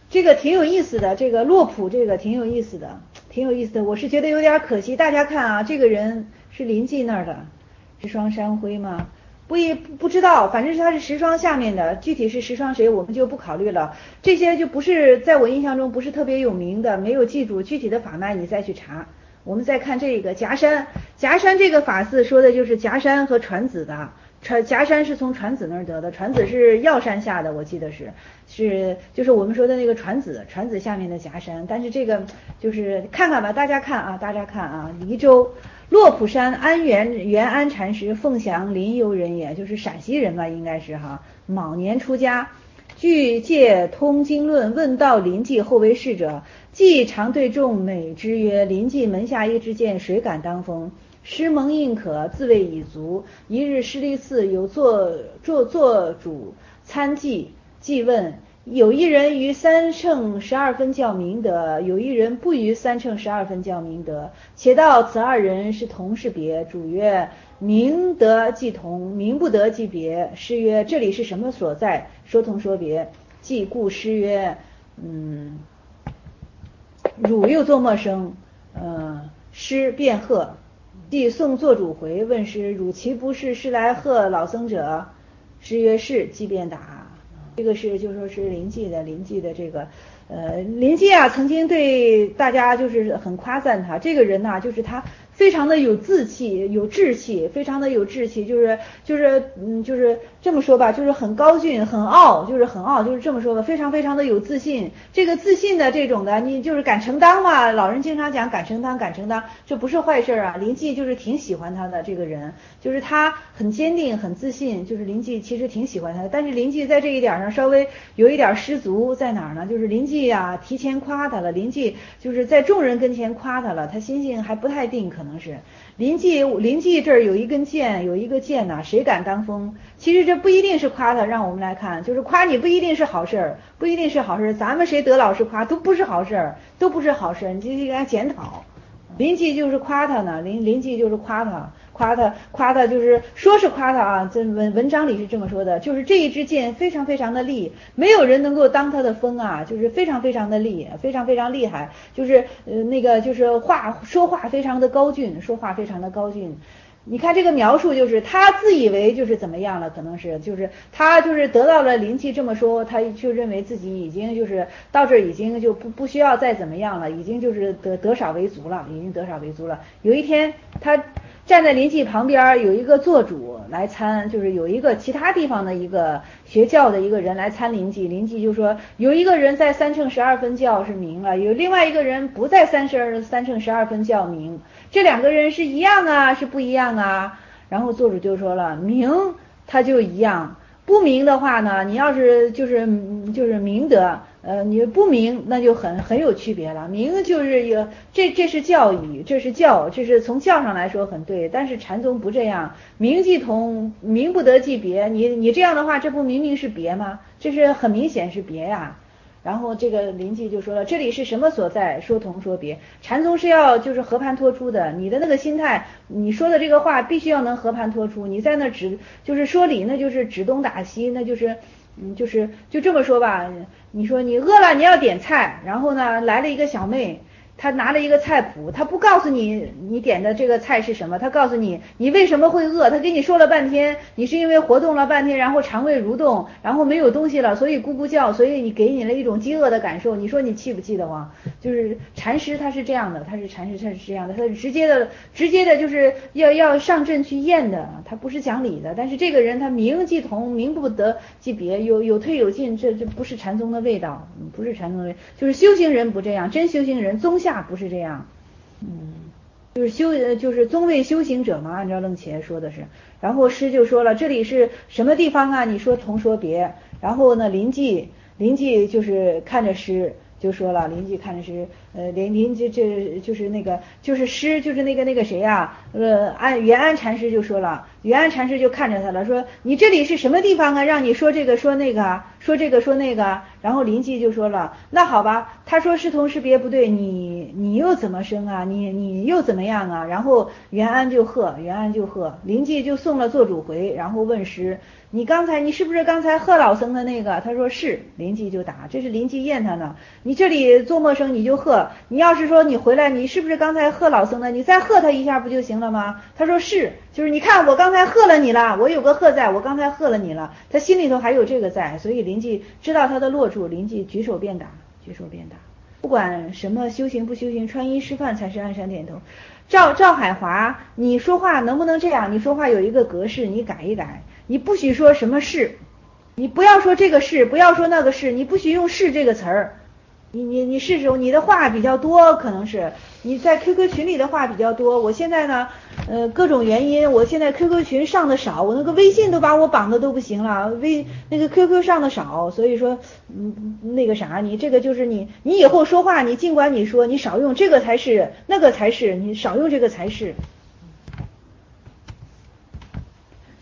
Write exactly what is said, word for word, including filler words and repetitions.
这个挺有意思的，这个洛普这个挺有意思的，挺有意思的。我是觉得有点可惜，大家看啊，这个人是临济那儿的，石霜山辉吗？不一不知道，反正是他是石霜下面的，具体是石霜谁我们就不考虑了。这些就不是在我印象中不是特别有名的，没有记住具体的法脉，你再去查。我们再看这个夹山，夹山这个法字说的就是夹山和传子的，传夹山是从传子那儿得的，传子是药山下的，我记得是是就是我们说的那个传子，传子下面的夹山。但是这个就是看看吧，大家看啊，大家看啊，黎州洛普山安元元安禅师，凤翔临游人也，就是陕西人吧，应该是哈，卯年出家。据戒通经论问道临济后为侍者，既常对众美之曰：临济门下一支箭，谁敢当风？师蒙印可，自谓已足。一日师利寺有做做做主参祭，祭问有一人于三乘十二分教明德，有一人不于三乘十二分教明德，且道此二人是同是别？主曰：明德即同，明不得即别。师曰：这里是什么所在？说同说别。即故师曰：嗯，汝又作陌生。呃，师便喝。即送做主回，问师：汝其不是是来贺老僧者？师曰：是。即便答。这个是就说是临济的临济的这个呃临济啊，曾经对大家就是很夸赞他这个人呐、啊，就是他非常的有志气，有志气，非常的有志气，就是就是嗯就是这么说吧，就是很高峻，很傲，就是很傲，就是这么说吧，非常非常的有自信。这个自信的这种的，你就是敢承当嘛，老人经常讲敢承当，敢承当，这不是坏事啊。临济就是挺喜欢他的这个人，就是他很坚定，很自信，就是临济其实挺喜欢他的。但是临济在这一点上稍微有一点失足，在哪儿呢？就是临济啊提前夸他了，临济就是在众人跟前夸他了，他心性还不太定，可能是临济临济这儿有一根箭，有一个箭呐，谁敢当风？其实这不一定是夸他，让我们来看，就是夸你不一定是好事儿，不一定是好事儿。咱们谁得老师夸都不是好事儿，都不是好事儿，你就应该检讨。临济就是夸他呢，临临济就是夸他，夸他夸他就是说是夸他啊，这文文章里是这么说的，就是这一支箭非常非常的利，没有人能够当他的风啊，就是非常非常的利，非常非常厉害，就是呃那个就是话说话非常的高峻，说话非常的高峻。你看这个描述，就是他自以为就是怎么样了，可能是就是他就是得到了临济这么说，他就认为自己已经就是到这儿已经就不不需要再怎么样了，已经就是得得少为足了，已经得少为足了。有一天他站在临济旁边，有一个做主来参，就是有一个其他地方的一个学教的一个人来参临济，临济就说有一个人在三乘十二分教是明了，有另外一个人不在三十三乘十二分教明，这两个人是一样啊是不一样啊？然后做主就说了，明他就一样，不明的话呢，你要是就是就是明德，呃，你不明那就很很有区别了。明就是有这这是教义，这是教，这是从教上来说很对，但是禅宗不这样，明即同，明不得即别。你你这样的话，这不明明是别吗？这是很明显是别呀。然后这个临济就说了，这里是什么所在？说同说别。禅宗是要就是和盘托出的，你的那个心态，你说的这个话必须要能和盘托出。你在那只就是说理，那就是指东打西，那就是嗯就是就这么说吧。你说你饿了，你要点菜，然后呢来了一个小妹。他拿了一个菜谱，他不告诉你你点的这个菜是什么，他告诉你你为什么会饿，他跟你说了半天，你是因为活动了半天，然后肠胃蠕动，然后没有东西了，所以咕咕叫，所以你给你了一种饥饿的感受，你说你气不气得慌？就是禅师他是这样的，他是禅师他是这样的，他是直接的直接的就是要要上阵去验的，他不是讲理的。但是这个人他明即同，明不得即别，有有退有进，这这不是禅宗的味道，不是禅宗的味道，就是修行人不这样，真修行人宗下不是这样，嗯，就是修就是宗位修行者嘛，按照楞伽说的是。然后师就说了，这里是什么地方啊？你说同说别。然后呢，临济临济就是看着师就说了，临济看着师，呃，临临济这就是那个就是师就是那个那个谁呀、啊，呃安元安禅师就说了， 元安禅师就看着他了，说你这里是什么地方啊？让你说这个说那个，说这个说那个。然后临济就说了，那好吧，他说是同是别不对，你你又怎么生啊？你你又怎么样啊？然后元安就喝，元安就喝，临济就送了做主回，然后问师，你刚才你是不是刚才贺老僧的那个？他说是，临济就答，这是临济验他呢。你这里做陌生你就喝，你要是说你回来，你是不是刚才贺老僧的？你再喝他一下不就行了吗？他说是，就是你看我刚才喝了你了，我有个喝在，我刚才喝了你了，他心里头还有这个在，所以临济知道他的落处，临济举手便答，举手便答。不管什么修行不修行，穿衣吃饭才是按山点头。赵赵海华，你说话能不能这样？你说话有一个格式，你改一改，你不许说什么是，你不要说这个是，不要说那个是，你不许用是这个词儿。你你你试试，你的话比较多，可能是你在 Q Q 群里的话比较多。我现在呢，呃，各种原因，我现在 Q Q 群上的少，我那个微信都把我绑的都不行了，微那个 Q Q 上的少，所以说，嗯，那个啥，你这个就是你，你以后说话，你尽管你说，你少用这个才是，那个才是，你少用这个才是。